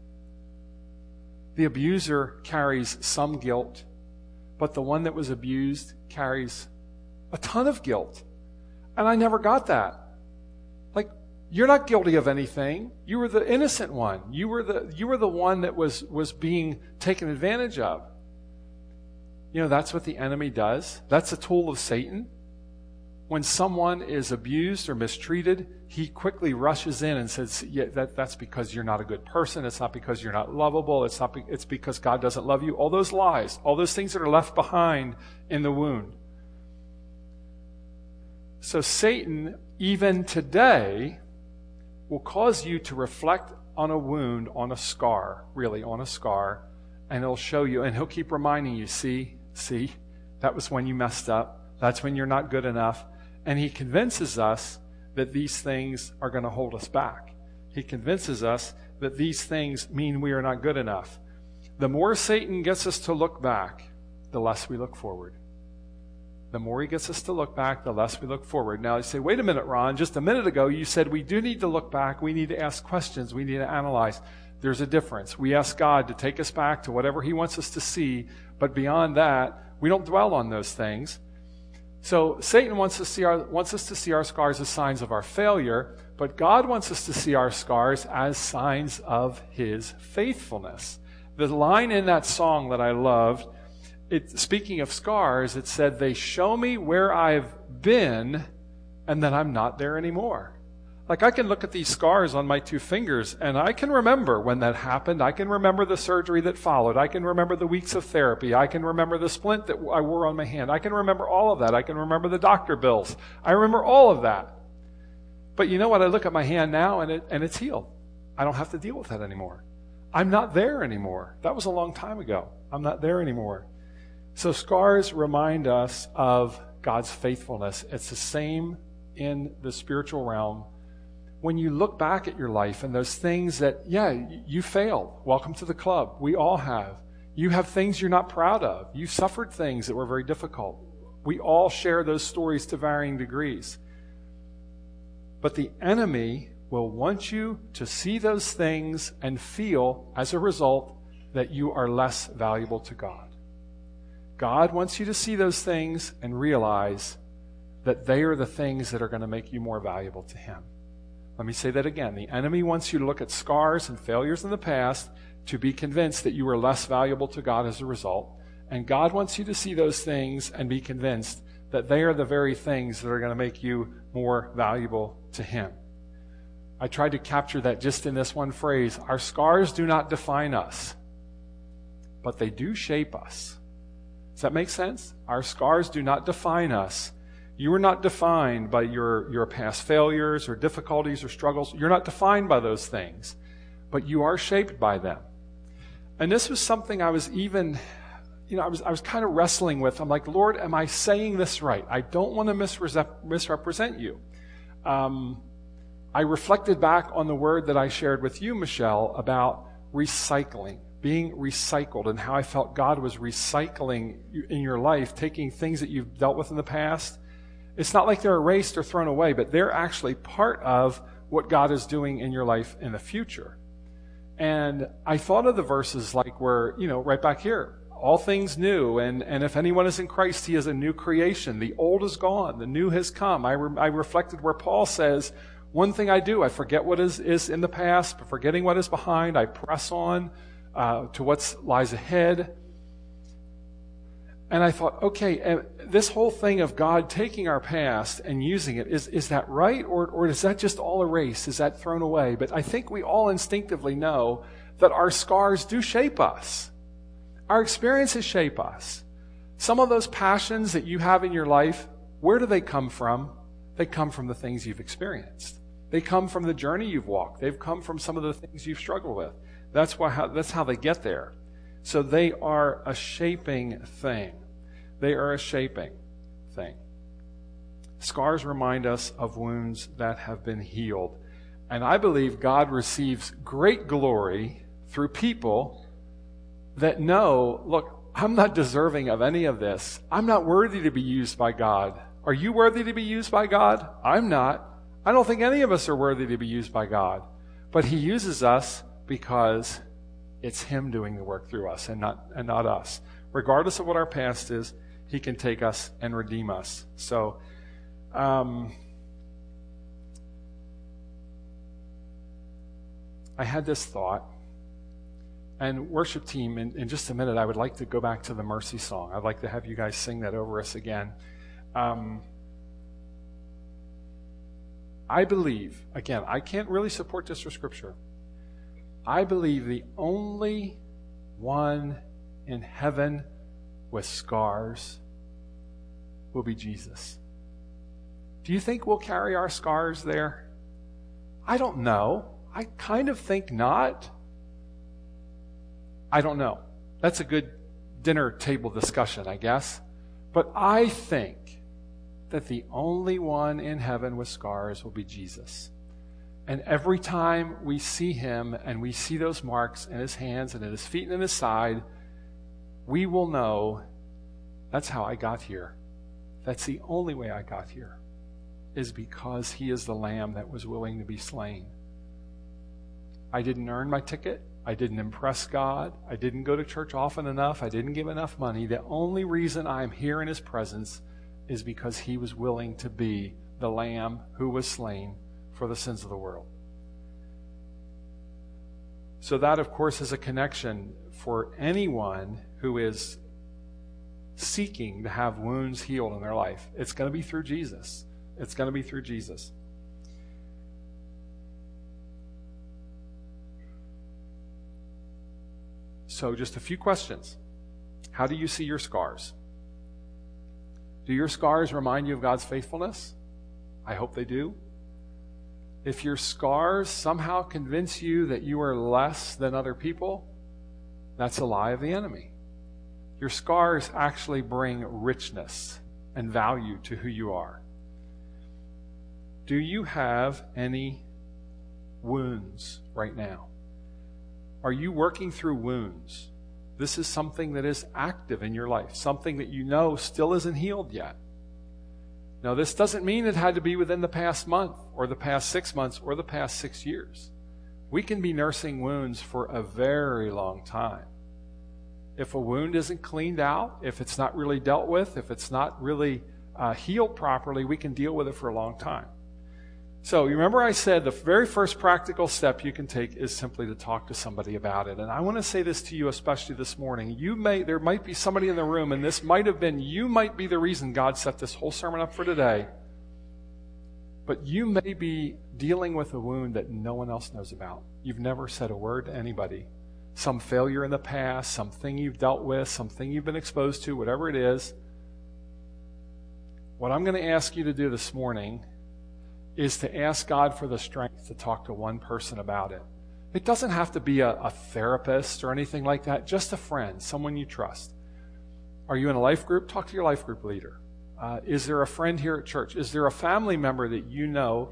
A: The abuser carries some guilt, but the one that was abused carries a ton of guilt. And I never got that. Like, you're not guilty of anything. You were the innocent one. You were the you were the one that was was being taken advantage of. You know, that's what the enemy does. That's a tool of Satan. When someone is abused or mistreated, he quickly rushes in and says, yeah, that, that's because you're not a good person. It's not because you're not lovable. It's not. Be, it's because God doesn't love you. All those lies, all those things that are left behind in the wound. So Satan, even today, will cause you to reflect on a wound, on a scar, really, on a scar, and he'll show you, and he'll keep reminding you, see, see, that was when you messed up. That's when you're not good enough. And he convinces us that these things are going to hold us back. He convinces us that these things mean we are not good enough. The more Satan gets us to look back, the less we look forward. The more he gets us to look back, the less we look forward. Now you say, wait a minute, Ron, just a minute ago you said we do need to look back. We need to ask questions. We need to analyze. There's a difference. We ask God to take us back to whatever he wants us to see, but beyond that, we don't dwell on those things. So Satan wants us to see our, wants us to see our scars as signs of our failure, but God wants us to see our scars as signs of his faithfulness. The line in that song that I loved, it, speaking of scars, it said, they show me where I've been and that I'm not there anymore. Like, I can look at these scars on my two fingers, and I can remember when that happened. I can remember the surgery that followed. I can remember the weeks of therapy. I can remember the splint that I wore on my hand. I can remember all of that. I can remember the doctor bills. I remember all of that. But you know what? I look at my hand now, and it and it's healed. I don't have to deal with that anymore. I'm not there anymore. That was a long time ago. I'm not there anymore. So scars remind us of God's faithfulness. It's the same in the spiritual realm. When you look back at your life and those things that, yeah, you failed. Welcome to the club. We all have. You have things you're not proud of. You suffered things that were very difficult. We all share those stories to varying degrees. But the enemy will want you to see those things and feel, as a result, that you are less valuable to God. God wants you to see those things and realize that they are the things that are going to make you more valuable to him. Let me say that again. The enemy wants you to look at scars and failures in the past to be convinced that you are less valuable to God as a result. And God wants you to see those things and be convinced that they are the very things that are going to make you more valuable to him. I tried to capture that just in this one phrase. Our scars do not define us, but they do shape us. Does that make sense? Our scars do not define us. You are not defined by your, your past failures or difficulties or struggles. You're not defined by those things, but you are shaped by them. And this was something I was even, you know, I was I was kind of wrestling with. I'm like, Lord, am I saying this right? I don't want to misre- misrepresent you. Um, I reflected back on the word that I shared with you, Michelle, about recycling, being recycled, and how I felt God was recycling in your life, taking things that you've dealt with in the past. It's not like they're erased or thrown away, but they're actually part of what God is doing in your life in the future. And I thought of the verses like where, you know, right back here, all things new, and, and if anyone is in Christ, he is a new creation. The old is gone, the new has come. I, re- I reflected where Paul says, one thing I do, I forget what is, is in the past, but forgetting what is behind, I press on uh, to what lies ahead. And I thought, okay, this whole thing of God taking our past and using it, is, is that right? Or, or is that just all erased? Is that thrown away? But I think we all instinctively know that our scars do shape us. Our experiences shape us. Some of those passions that you have in your life, where do they come from? They come from the things you've experienced. They come from the journey you've walked. They've come from some of the things you've struggled with. That's why how, that's how they get there. So they are a shaping thing. They are a shaping thing. Scars remind us of wounds that have been healed. And I believe God receives great glory through people that know, look, I'm not deserving of any of this. I'm not worthy to be used by God. Are you worthy to be used by God? I'm not. I don't think any of us are worthy to be used by God. But he uses us because it's him doing the work through us and not, and not us. Regardless of what our past is, he can take us and redeem us. So, um, I had this thought. And worship team, in, in just a minute, I would like to go back to the Mercy song. I'd like to have you guys sing that over us again. Um, I believe, again, I can't really support this with Scripture. I believe the only one in heaven with scars will be Jesus. Do you think we'll carry our scars there? I don't know. I kind of think not. I don't know. That's a good dinner table discussion, I guess. But I think that the only one in heaven with scars will be Jesus. And every time we see him and we see those marks in his hands and in his feet and in his side, we will know that's how I got here. That's the only way I got here, is because he is the Lamb that was willing to be slain. I didn't earn my ticket. I didn't impress God. I didn't go to church often enough. I didn't give enough money. The only reason I'm here in his presence is because he was willing to be the Lamb who was slain for the sins of the world. So that, of course, is a connection for anyone who is seeking to have wounds healed in their life. It's going to be through Jesus. It's going to be through Jesus. So just a few questions. How do you see your scars? Do your scars remind you of God's faithfulness? I hope they do. If your scars somehow convince you that you are less than other people, that's a lie of the enemy. Your scars actually bring richness and value to who you are. Do you have any wounds right now? Are you working through wounds? This is something that is active in your life, something that you know still isn't healed yet. Now, this doesn't mean it had to be within the past month or the past six months or the past six years. We can be nursing wounds for a very long time. If a wound isn't cleaned out, if it's not really dealt with, if it's not really uh, healed properly, we can deal with it for a long time. So you remember I said the very first practical step you can take is simply to talk to somebody about it. And I want to say this to you, especially this morning. You may, there might be somebody in the room, and this might have been, you might be the reason God set this whole sermon up for today. But you may be dealing with a wound that no one else knows about. You've never said a word to anybody. Some failure in the past, something you've dealt with, something you've been exposed to, whatever it is. What I'm going to ask you to do this morning is to ask God for the strength to talk to one person about it. It doesn't have to be a, a therapist or anything like that, just a friend, someone you trust. Are you in a life group? Talk to your life group leader. Uh, is there a friend here at church? Is there a family member that you know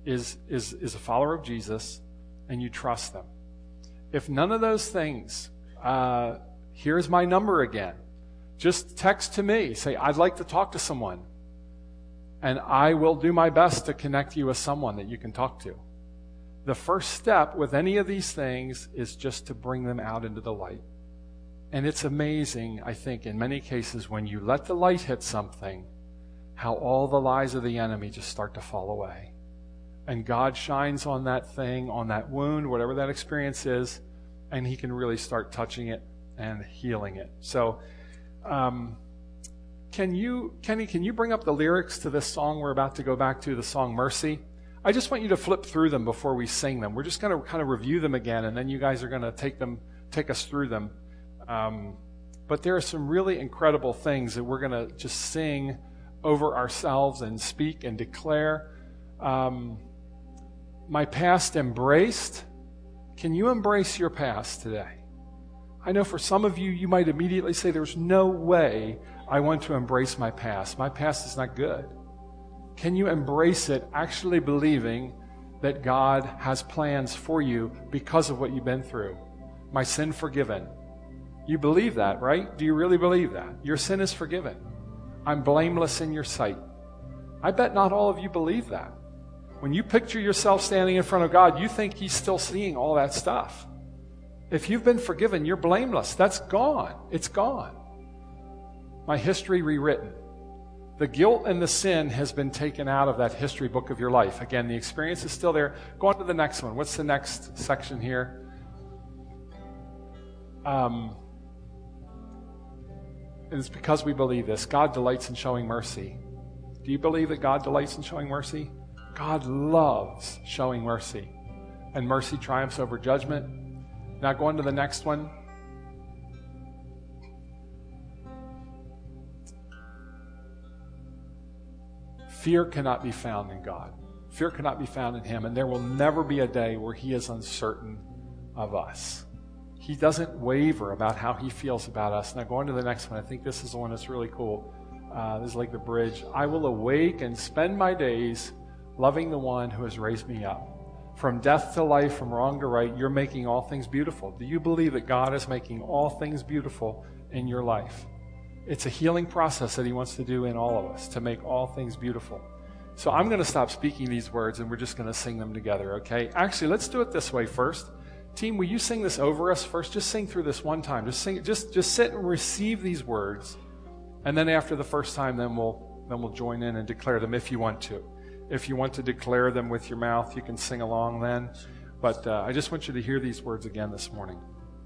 A: is, is, is a follower of Jesus and you trust them. If none of those things, uh, here's my number again. Just text to me. Say, I'd like to talk to someone. And I will do my best to connect you with someone that you can talk to. The first step with any of these things is just to bring them out into the light. And it's amazing, I think, in many cases, when you let the light hit something, how all the lies of the enemy just start to fall away. And God shines on that thing, on that wound, whatever that experience is, and he can really start touching it and healing it. So, um, can you, Kenny, can you bring up the lyrics to this song we're about to go back to, the song Mercy? I just want you to flip through them before we sing them. We're just going to kind of review them again, and then you guys are going to take them, take us through them. Um, but there are some really incredible things that we're going to just sing over ourselves and speak and declare. Um, my past embraced. Can you embrace your past today? I know for some of you, you might immediately say, there's no way I want to embrace my past. My past is not good. Can you embrace it, actually believing that God has plans for you because of what you've been through? My sin forgiven. You believe that, right? Do you really believe that? Your sin is forgiven. I'm blameless in your sight. I bet not all of you believe that. When you picture yourself standing in front of God, you think he's still seeing all that stuff. If you've been forgiven, you're blameless. That's gone. It's gone. My history rewritten. The guilt and the sin has been taken out of that history book of your life. Again, the experience is still there. Go on to the next one. What's the next section here? Um, and it's because we believe this. God delights in showing mercy. Do you believe that God delights in showing mercy? God loves showing mercy. And mercy triumphs over judgment. Now go on to the next one. Fear cannot be found in God. Fear cannot be found in him, and there will never be a day where he is uncertain of us. He doesn't waver about how he feels about us. Now go on to the next one. I think this is the one that's really cool. Uh, this is like the bridge. I will awake and spend my days loving the one who has raised me up. From death to life, from wrong to right, you're making all things beautiful. Do you believe that God is making all things beautiful in your life? It's a healing process that he wants to do in all of us, to make all things beautiful. So I'm going to stop speaking these words, and we're just going to sing them together, okay? Actually, let's do it this way first. Team, will you sing this over us first? Just sing through this one time. Just sing, just just sit and receive these words, and then after the first time, then we'll then we'll join in and declare them if you want to. If you want to declare them with your mouth, you can sing along then. But uh, I just want you to hear these words again this morning.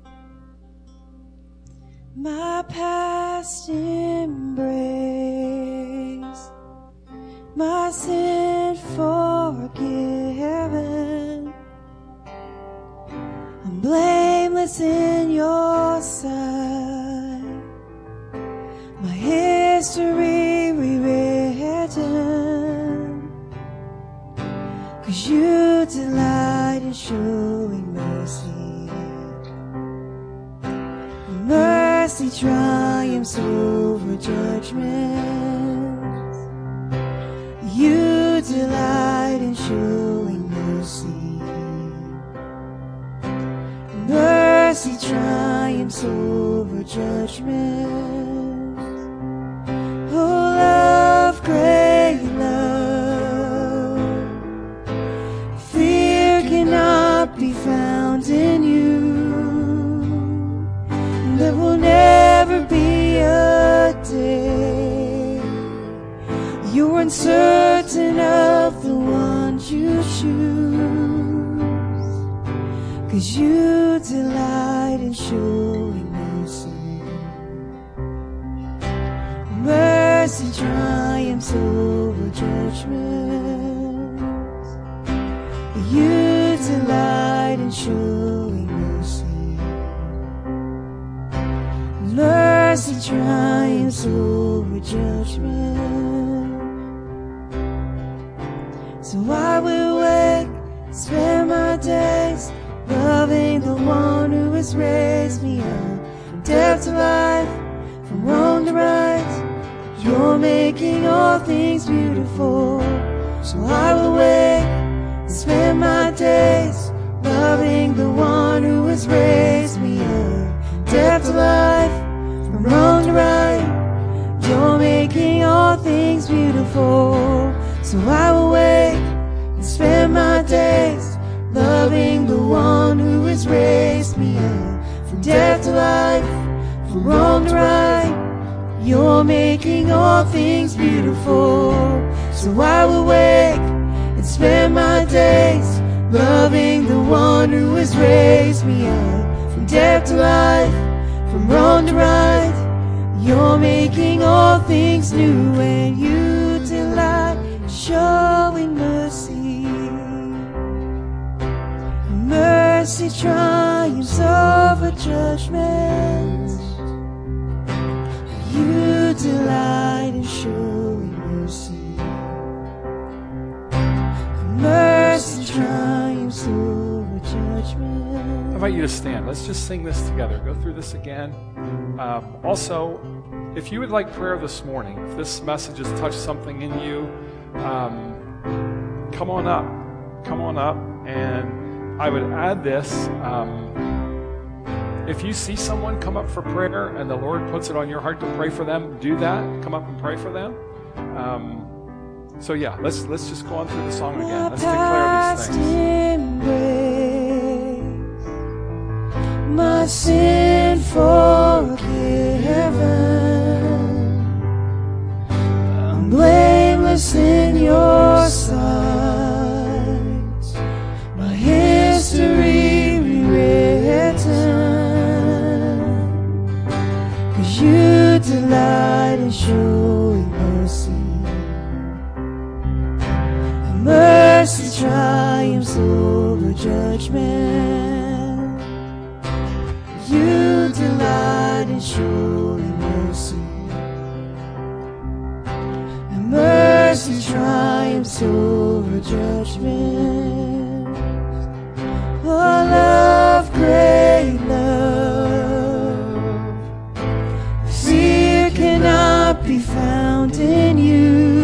C: My past embrace, my sin forgiven. I'm blameless in your sight. My history rewritten. 'Cause you delight in showing mercy. Mercy triumphs over judgment. You delight in showing mercy. Mercy triumphs over judgment. Oh, love, great love. Fear cannot be found in you. There will never be a day you're uncertain of the one you choose. 'Cause you delight in showing mercy. Mercy triumphs over judgment. You delight in showing mercy. Mercy triumphs over judgment. So I will wake, spend my days loving the one who has raised me up. From death to life, from wrong to right, you're making all things beautiful. So I will wake, spend my days loving the one who has raised me up. Death to life, from wrong to right, you're making all things beautiful. So I will wake and spend my days loving the one who has raised me up. From death to life, from wrong to right, you're making all things beautiful. So I will wake and spend my days loving the one who has raised me up. From death to life, from wrong to right, you're making all things new. And you delight in showing mercy. Mercy triumphs over judgment. You delight in showing mercy. Mercy triumphs over judgment.
A: I invite you to stand. Let's just sing this together. Go through this again. Um, also, if you would like prayer this morning, if this message has touched something in you, um, come on up. Come on up. And I would add this. Um, if you see someone come up for prayer and the Lord puts it on your heart to pray for them, do that. Come up and pray for them. Um, So yeah, let's let's just go on through the song again. Let's declare these things.
C: My sin forgiven, I'm blameless in your sight. My history rewritten, 'cause you delight in showing mercy. Mercy triumphs over judgment. You delight in showing mercy. And mercy triumphs over judgment. Oh, love, great love. Fear cannot be found in you.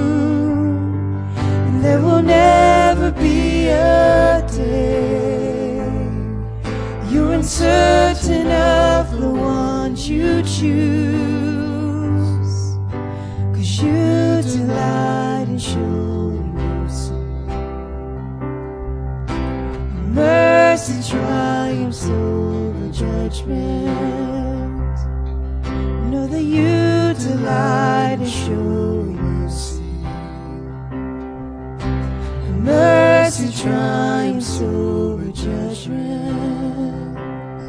C: There will never be a day you're uncertain of the ones you choose, 'cause you delight in showing mercy. Mercy triumphs over judgment. Know that you delight in showing mercy. Mercy triumphs over judgment.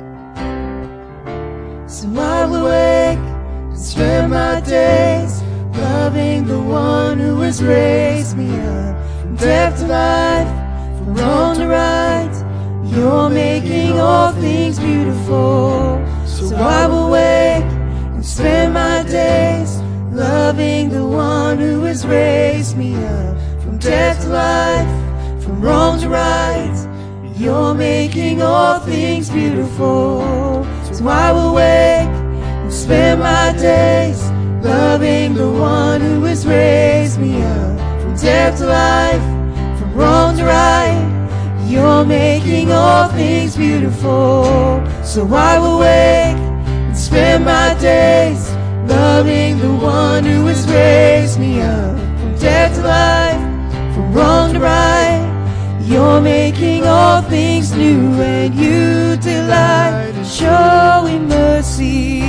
C: So I will wake and spend my days loving the one who has raised me up. From death to life, from wrong to right, you're making all things beautiful. So I will wake and spend my days loving the one who has raised me up. From death to life, from wrong to right, you're making all things beautiful. So I will wake and spend my days loving the one who has raised me up. From death to life, from wrong to right, you're making all things beautiful. So I will wake and spend my days loving the one who has raised me up. From death to life, from wrong to right, you're making all things new. And you delight in showing mercy.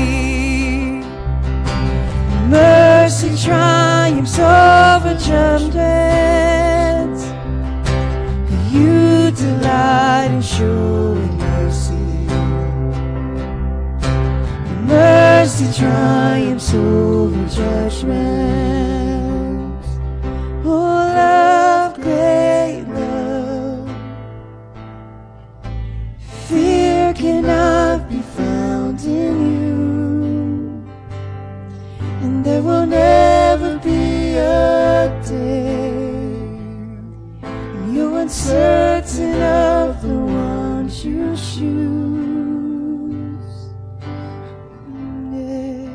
C: Mercy triumphs over judgment. You delight in showing mercy. Mercy triumphs over judgment. Oh, love, great love. Fear cannot be found in you. And there will never be a day you're uncertain of the ones you choose. Yeah.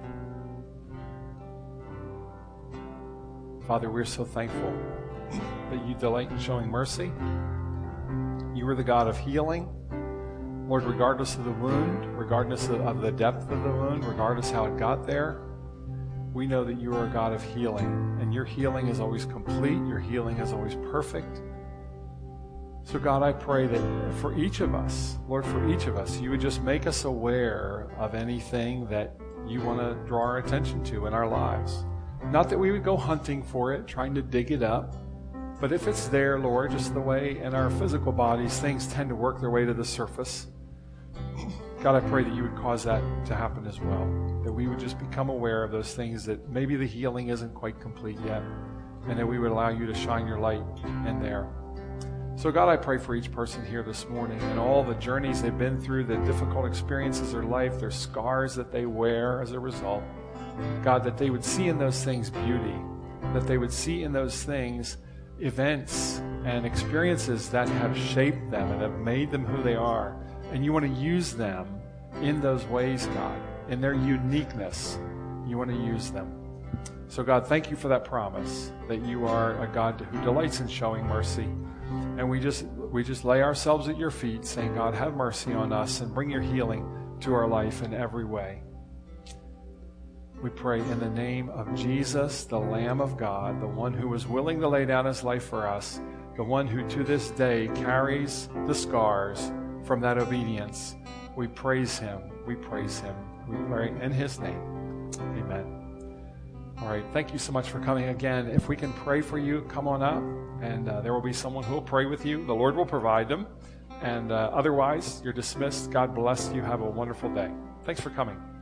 A: Father, we're so thankful that you delight in showing mercy. You are the God of healing. Lord, regardless of the wound, regardless of, of the depth of the wound, regardless how it got there, we know that you are a God of healing, and your healing is always complete. Your healing is always perfect. So God, I pray that for each of us, Lord, for each of us, you would just make us aware of anything that you want to draw our attention to in our lives. Not that we would go hunting for it, trying to dig it up, but if it's there, Lord, just the way in our physical bodies things tend to work their way to the surface, God, I pray that you would cause that to happen as well, that we would just become aware of those things that maybe the healing isn't quite complete yet, and that we would allow you to shine your light in there. So God, I pray for each person here this morning and all the journeys they've been through, the difficult experiences of their life, their scars that they wear as a result. God, that they would see in those things beauty, that they would see in those things events and experiences that have shaped them and have made them who they are. And you want to use them in those ways, God, in their uniqueness. You want to use them. So God, thank you for that promise that you are a God who delights in showing mercy. And we just we just lay ourselves at your feet saying, God, have mercy on us and bring your healing to our life in every way. We pray in the name of Jesus, the Lamb of God, the one who was willing to lay down his life for us, the one who to this day carries the scars from that obedience. We praise him. We praise him. We pray in his name. Amen. All right. Thank you so much for coming again. If we can pray for you, come on up, and uh, there will be someone who will pray with you. The Lord will provide them. And uh, otherwise, you're dismissed. God bless you. Have a wonderful day. Thanks for coming.